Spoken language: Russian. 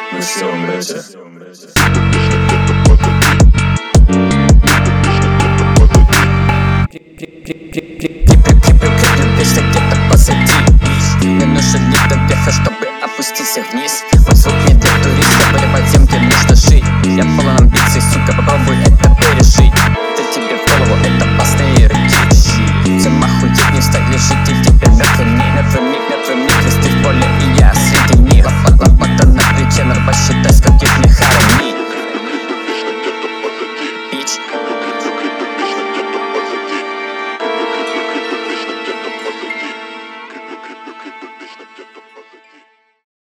вы все умрете. Вечно где-то позади. Мне нужен не до верха, чтобы опуститься вниз. Мой звук не для туристов, выливать